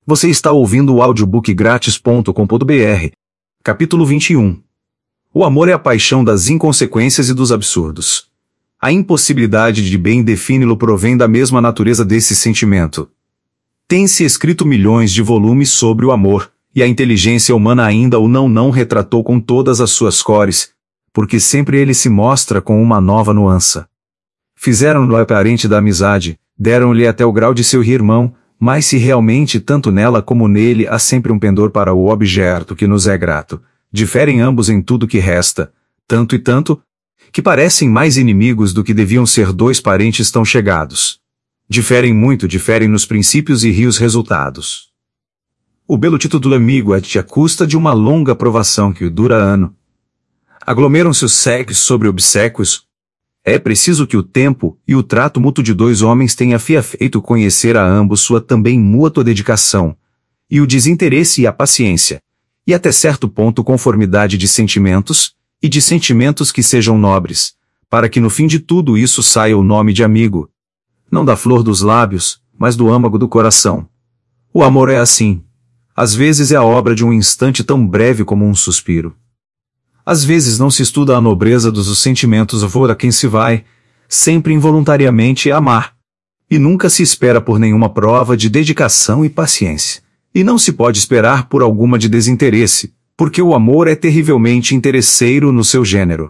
Você está ouvindo o audiobookgratis.com.br. Capítulo 21. O amor é a paixão das inconsequências e dos absurdos. A impossibilidade de bem defini-lo provém da mesma natureza desse sentimento. Tem-se escrito milhões de volumes sobre o amor, e a inteligência humana ainda o não retratou com todas as suas cores, porque sempre ele se mostra com uma nova nuance. Fizeram-no aparente da amizade, deram-lhe até o grau de seu irmão, mas se realmente tanto nela como nele há sempre um pendor para o objeto que nos é grato, diferem ambos em tudo que resta, tanto e tanto, que parecem mais inimigos do que deviam ser dois parentes tão chegados. Diferem muito, diferem nos princípios e rios resultados. O belo título do amigo é à custa de uma longa provação que dura ano. Aglomeram-se os séculos sobre obséquios. É preciso que o tempo e o trato mútuo de dois homens tenha feito conhecer a ambos sua também mútua dedicação, e o desinteresse e a paciência, e até certo ponto conformidade de sentimentos, e de sentimentos que sejam nobres, para que no fim de tudo isso saia o nome de amigo. Não da flor dos lábios, mas do âmago do coração. O amor é assim. Às vezes é a obra de um instante tão breve como um suspiro. Às vezes não se estuda a nobreza dos sentimentos a quem se vai, sempre involuntariamente amar. E nunca se espera por nenhuma prova de dedicação e paciência. E não se pode esperar por alguma de desinteresse, porque o amor é terrivelmente interesseiro no seu gênero.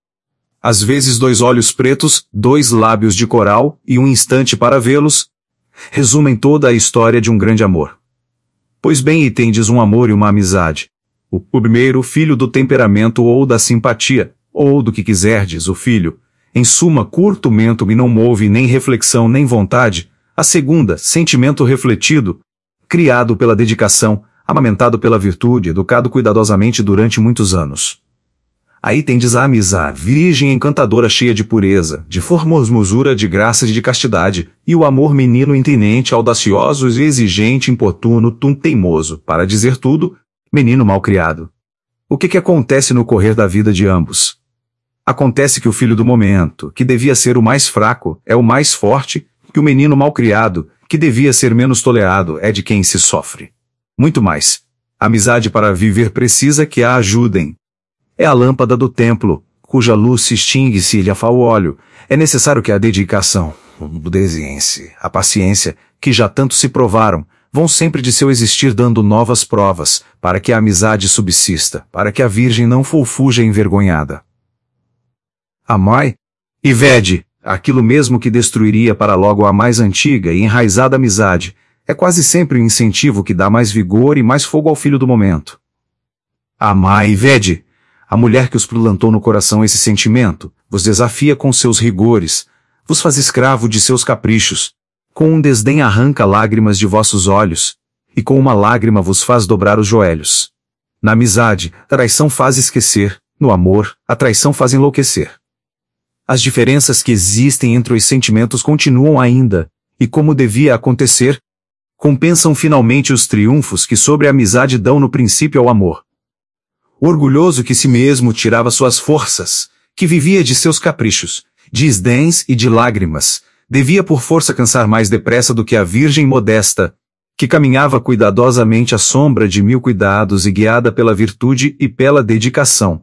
Às vezes dois olhos pretos, dois lábios de coral, e um instante para vê-los, resumem toda a história de um grande amor. Pois bem, e tendes um amor e uma amizade. O primeiro, filho do temperamento ou da simpatia, ou do que quiserdes, o filho, em suma, curto mento e não move nem reflexão nem vontade. A segunda, sentimento refletido, criado pela dedicação, amamentado pela virtude, educado cuidadosamente durante muitos anos. Aí tendes a amizade, virgem encantadora cheia de pureza, de formosura, de graça e de castidade, e o amor menino intinente, audacioso e exigente, importuno, teimoso, para dizer tudo, menino malcriado. O que acontece no correr da vida de ambos? Acontece que o filho do momento, que devia ser o mais fraco, é o mais forte, que o menino malcriado, que devia ser menos tolerado, é de quem se sofre. Muito mais. A amizade para viver precisa que a ajudem. É a lâmpada do templo, cuja luz se extingue se lhe afar o óleo. É necessário que a dedicação, o desense, a paciência, que já tanto se provaram, vão sempre de seu existir dando novas provas, para que a amizade subsista, para que a virgem não fuja envergonhada. Amai e vede, aquilo mesmo que destruiria para logo a mais antiga e enraizada amizade, é quase sempre o incentivo que dá mais vigor e mais fogo ao filho do momento. Amai e vede, a mulher que os plantou no coração esse sentimento, vos desafia com seus rigores, vos faz escravo de seus caprichos, com um desdém arranca lágrimas de vossos olhos, e com uma lágrima vos faz dobrar os joelhos. Na amizade, a traição faz esquecer, no amor, a traição faz enlouquecer. As diferenças que existem entre os sentimentos continuam ainda, e como devia acontecer, compensam finalmente os triunfos que sobre a amizade dão no princípio ao amor. O orgulhoso que si mesmo tirava suas forças, que vivia de seus caprichos, de desdéns e de lágrimas, devia por força cansar mais depressa do que a virgem modesta, que caminhava cuidadosamente à sombra de mil cuidados e guiada pela virtude e pela dedicação.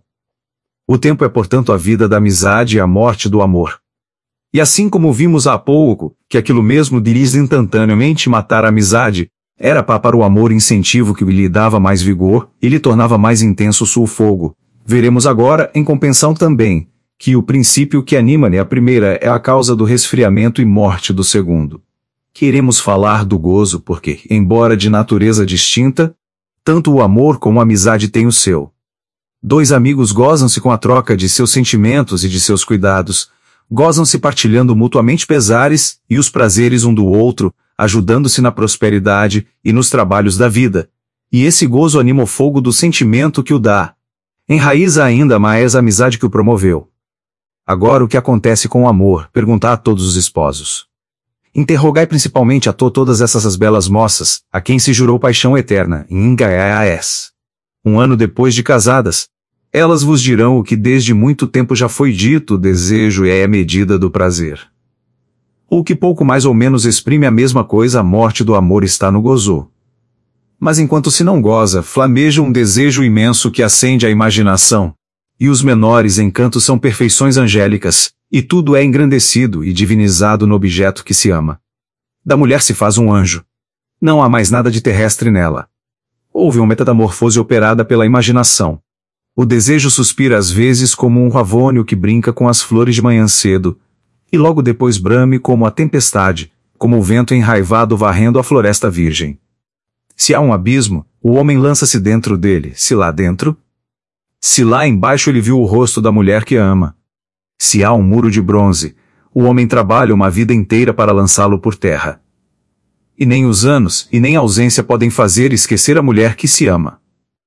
O tempo é, portanto, a vida da amizade e a morte do amor. E assim como vimos há pouco, que aquilo mesmo de lhes instantaneamente matar a amizade, era para o amor incentivo que lhe dava mais vigor e lhe tornava mais intenso o fogo, veremos agora, em compensação também, que o princípio que anima-ne a primeira é a causa do resfriamento e morte do segundo. Queremos falar do gozo porque, embora de natureza distinta, tanto o amor como a amizade têm o seu. Dois amigos gozam-se com a troca de seus sentimentos e de seus cuidados, gozam-se partilhando mutuamente pesares e os prazeres um do outro, ajudando-se na prosperidade e nos trabalhos da vida. E esse gozo anima o fogo do sentimento que o dá. Enraiza ainda mais a amizade que o promoveu. Agora o que acontece com o amor? Perguntai a todos os esposos. Interrogai principalmente a todas essas belas moças, a quem se jurou paixão eterna, em Gaes. Um ano depois de casadas, elas vos dirão o que desde muito tempo já foi dito: o desejo é a medida do prazer. Ou que pouco mais ou menos exprime a mesma coisa: a morte do amor está no gozo. Mas enquanto se não goza, flameja um desejo imenso que acende a imaginação. E os menores encantos são perfeições angélicas, e tudo é engrandecido e divinizado no objeto que se ama. Da mulher se faz um anjo. Não há mais nada de terrestre nela. Houve uma metamorfose operada pela imaginação. O desejo suspira às vezes como um ravônio que brinca com as flores de manhã cedo, e logo depois brame como a tempestade, como o vento enraivado varrendo a floresta virgem. Se há um abismo, o homem lança-se dentro dele, se lá dentro... Se lá embaixo ele viu o rosto da mulher que ama. Se há um muro de bronze, o homem trabalha uma vida inteira para lançá-lo por terra. E nem os anos e nem a ausência podem fazer esquecer a mulher que se ama.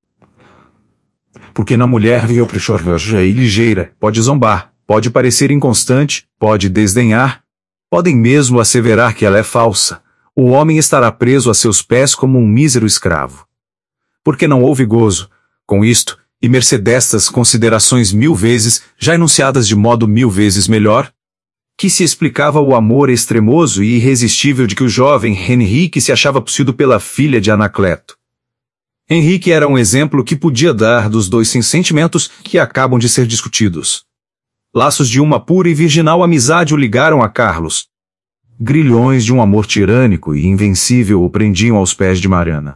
Porque na mulher viu prechoveja e ligeira, pode zombar, pode parecer inconstante, pode desdenhar, podem mesmo asseverar que ela é falsa. O homem estará preso a seus pés como um mísero escravo. Porque não houve gozo, com isto, e mercê destas considerações 1000 vezes, já enunciadas de modo 1000 vezes melhor, que se explicava o amor extremoso e irresistível de que o jovem Henrique se achava possuído pela filha de Anacleto. Henrique era um exemplo que podia dar dos dois sentimentos que acabam de ser discutidos. Laços de uma pura e virginal amizade o ligaram a Carlos. Grilhões de um amor tirânico e invencível o prendiam aos pés de Mariana.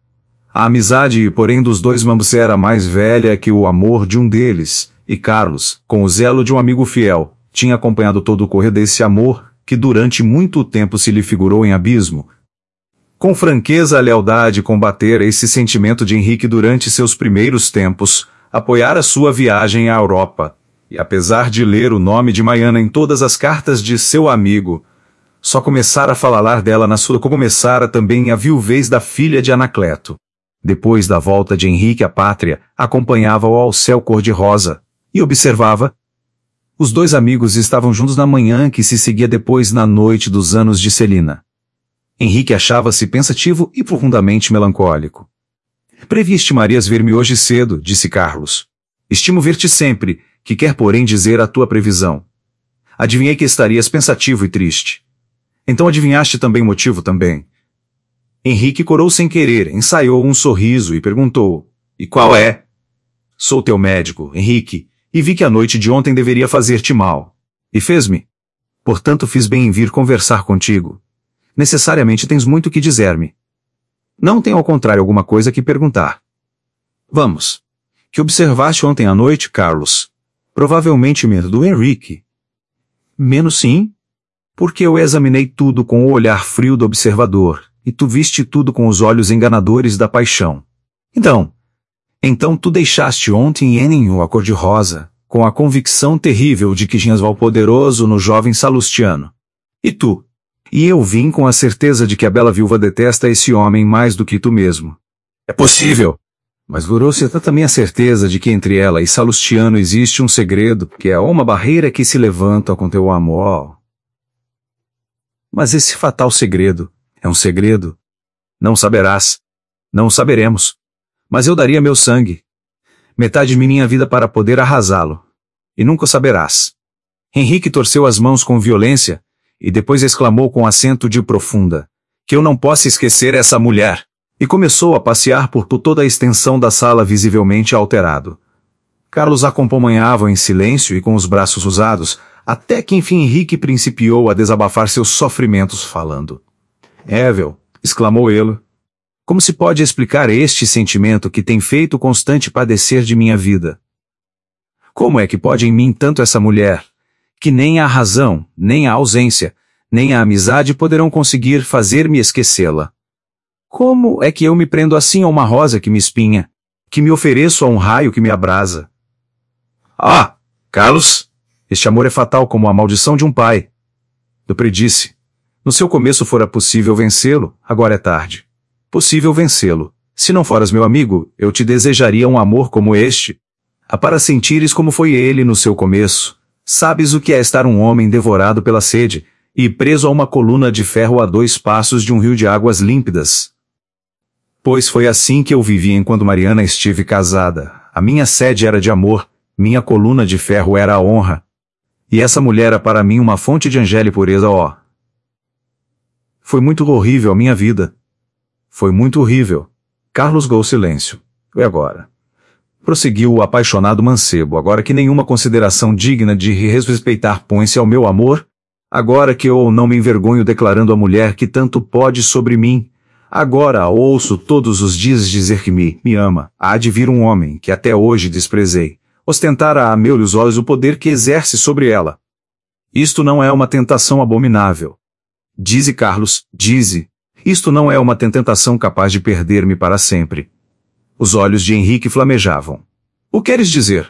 A amizade, porém, dos dois mambos era mais velha que o amor de um deles, e Carlos, com o zelo de um amigo fiel, tinha acompanhado todo o correr desse amor, que durante muito tempo se lhe figurou em abismo. Com franqueza a lealdade combatera esse sentimento de Henrique durante seus primeiros tempos, apoiara sua viagem à Europa, e apesar de ler o nome de Mariana em todas as cartas de seu amigo, só começara a falar dela na sua como começara também a viuvez da filha de Anacleto. Depois da volta de Henrique à pátria, acompanhava-o ao céu cor-de-rosa, e observava. Os dois amigos estavam juntos na manhã que se seguia depois na noite dos anos de Celina. Henrique achava-se pensativo e profundamente melancólico. Previ estimarias ver-me hoje cedo, disse Carlos. Estimo ver-te sempre, que quer porém dizer a tua previsão. Adivinhei que estarias pensativo e triste. Então adivinhaste também o motivo também. Henrique corou sem querer, ensaiou um sorriso e perguntou, e qual é? Sou teu médico, Henrique, e vi que a noite de ontem deveria fazer-te mal. E fez-me. Portanto fiz bem em vir conversar contigo. Necessariamente tens muito que dizer-me. Não tenho ao contrário alguma coisa que perguntar. Vamos. Que observaste ontem à noite, Carlos? Provavelmente medo do Henrique. Menos sim? Porque eu examinei tudo com o olhar frio do observador, e tu viste tudo com os olhos enganadores da paixão. Então tu deixaste ontem Eninho a cor-de-rosa, com a convicção terrível de que tinhas o poderoso no jovem Salustiano. E tu? E eu vim com a certeza de que a bela viúva detesta esse homem mais do que tu mesmo. É possível! Mas durou-se também a certeza de que entre ela e Salustiano existe um segredo, que é uma barreira que se levanta com teu amor. Mas esse fatal segredo é um segredo. Não saberás. Não saberemos. Mas eu daria meu sangue. Metade de minha vida para poder arrasá-lo. E nunca saberás. Henrique torceu as mãos com violência, e depois exclamou com acento de profunda, que eu não posso esquecer essa mulher, e começou a passear por toda a extensão da sala visivelmente alterado. Carlos acompanhava em silêncio e com os braços usados, até que enfim Henrique principiou a desabafar seus sofrimentos falando. Evel, exclamou ele, como se pode explicar este sentimento que tem feito constante padecer de minha vida? Como é que pode em mim tanto essa mulher, que nem a razão, nem a ausência, nem a amizade poderão conseguir fazer-me esquecê-la? Como é que eu me prendo assim a uma rosa que me espinha, que me ofereço a um raio que me abrasa? Ah, Carlos, este amor é fatal como a maldição de um pai. Eu predisse. No seu começo fora possível vencê-lo, agora é tarde. Possível vencê-lo. Se não foras meu amigo, eu te desejaria um amor como este, para sentires como foi ele no seu começo. Sabes o que é estar um homem devorado pela sede, e preso a uma coluna de ferro a 2 passos de um rio de águas límpidas. Pois foi assim que eu vivi enquanto Mariana estive casada. A minha sede era de amor, minha coluna de ferro era a honra. E essa mulher era para mim uma fonte de angélica pureza, Foi muito horrível a minha vida. Foi muito horrível. Carlos gou silêncio. E agora? Prosseguiu o apaixonado mancebo, agora que nenhuma consideração digna de respeitar põe-se ao meu amor, agora que eu não me envergonho declarando à mulher que tanto pode sobre mim, agora a ouço todos os dias dizer que me ama, há de vir um homem que até hoje desprezei, ostentar a meus olhos o poder que exerce sobre ela. Isto não é uma tentação abominável. Dize, Carlos, dize, isto não é uma tentação capaz de perder-me para sempre. Os olhos de Henrique flamejavam. O queres dizer?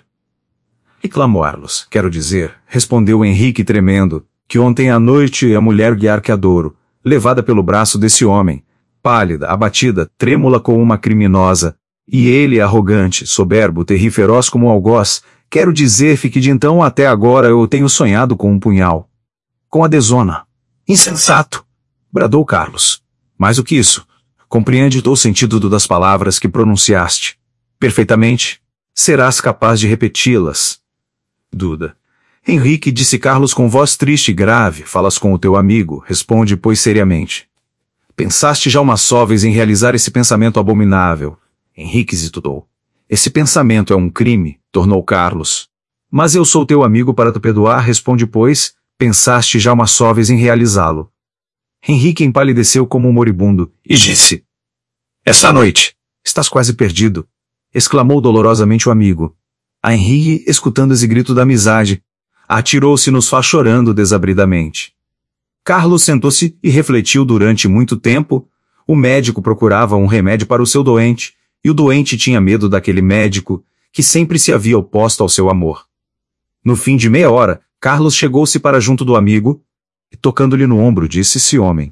Reclamou Carlos. Quero dizer, respondeu Henrique tremendo, que ontem à noite a mulher guiar que adoro, levada pelo braço desse homem, pálida, abatida, trêmula como uma criminosa, e ele arrogante, soberbo, terríferoz como um algoz, quero dizer-te que de então até agora eu tenho sonhado com um punhal. Com a desona. Insensato! Bradou Carlos. Mais do que isso, compreende o sentido das palavras que pronunciaste. Perfeitamente. Serás capaz de repeti-las. Duda. Henrique, disse Carlos com voz triste e grave, falas com o teu amigo, responde, pois, seriamente. Pensaste já uma só vez em realizar esse pensamento abominável? Henrique hesitou. Esse pensamento é um crime, tornou Carlos. Mas eu sou teu amigo para te perdoar, responde, pois, pensaste já uma só vez em realizá-lo. Henrique empalideceu como um moribundo, e disse, esta noite, estás quase perdido, exclamou dolorosamente o amigo. A Henrique, escutando esse grito da amizade, atirou-se no sofá chorando desabridamente. Carlos sentou-se e refletiu durante muito tempo. O médico procurava um remédio para o seu doente, e o doente tinha medo daquele médico, que sempre se havia oposto ao seu amor. No fim de meia hora, Carlos chegou-se para junto do amigo, e tocando-lhe no ombro, disse esse homem.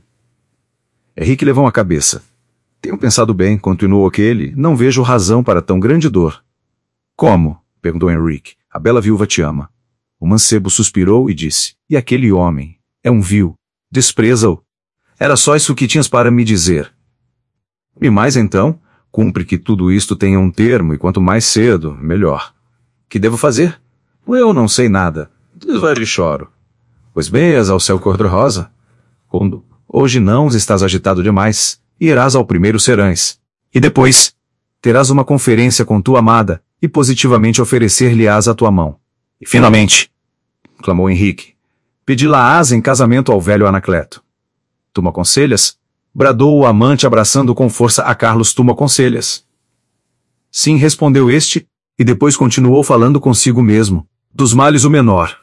Henrique levou a cabeça. Tenho pensado bem, continuou aquele, não vejo razão para tão grande dor. Como? Perguntou Henrique. A bela viúva te ama. O mancebo suspirou e disse, e aquele homem? É um vil. Despreza-o. Era só isso que tinhas para me dizer. E mais então, cumpre que tudo isto tenha um termo, e quanto mais cedo, melhor. Que devo fazer? Eu não sei nada. Desvario e choro. Pois beias ao céu cor-de-rosa. Quando hoje não estás agitado demais, irás ao primeiro serães. E depois, terás uma conferência com tua amada, e positivamente oferecer-lhe-ás a tua mão. E finalmente, clamou Henrique, pedi-la-ás em casamento ao velho Anacleto. Tu me aconselhas? Bradou o amante abraçando com força a Carlos. Tu me aconselhas? Sim, respondeu este, e depois continuou falando consigo mesmo. Dos males o menor,